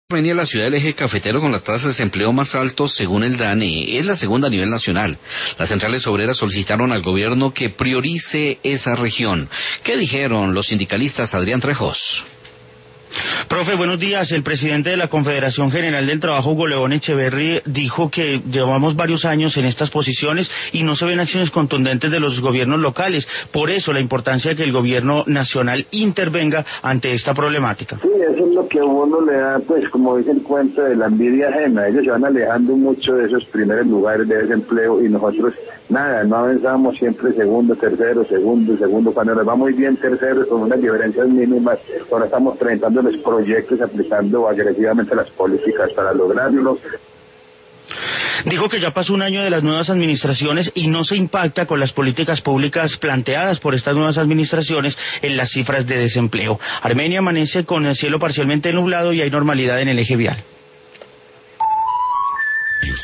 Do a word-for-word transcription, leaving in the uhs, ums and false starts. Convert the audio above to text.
Armenia es la ciudad del eje cafetero con la tasa de desempleo más alto según el DANE. Es la segunda a nivel nacional. Las centrales obreras solicitaron al gobierno que priorice esa región. ¿Qué dijeron los sindicalistas? Adrián Trejos. Profe, buenos días. El presidente de la Confederación General del Trabajo, Hugo León Echeverry, dijo que llevamos varios años en estas posiciones y no se ven acciones contundentes de los gobiernos locales. Por eso la importancia de que el gobierno nacional intervenga ante esta problemática. Sí, eso es lo que a uno le da, pues, como dice el cuento de la envidia ajena. Ellos se van alejando mucho de esos primeros lugares de desempleo y nosotros, nada, no avanzamos siempre segundo, tercero, segundo, segundo. Cuando nos va muy bien tercero, con unas diferencias mínimas, ahora estamos presentando los proyectos, aplicando agresivamente las políticas para lograrlo. Dijo que ya pasó un año de las nuevas administraciones y no se impacta con las políticas públicas planteadas por estas nuevas administraciones en las cifras de desempleo. Armenia amanece con el cielo parcialmente nublado y hay normalidad en el eje vial.